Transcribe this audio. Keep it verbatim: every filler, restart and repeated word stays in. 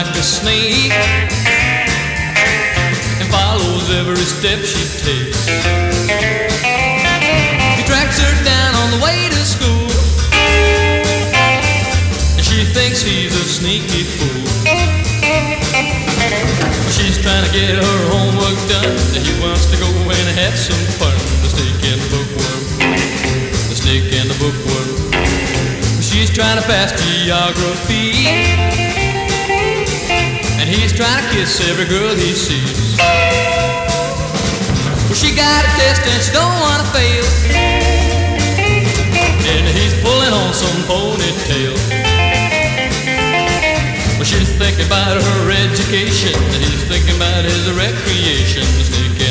like a snake and follows every step she takes. He tracks her down on the way to school, and she thinks he's a sneaky fool. She's trying to get her homework done, and he wants to go and have some fun. The snake and the bookworm, the snake and the bookworm. She's trying to pass geography, and he's trying to kiss every girl he sees. Well, she got a test and she don't want to fail, and he's pulling on some ponytail. Well, she's thinking about her education, and he's thinking about his recreation. The snake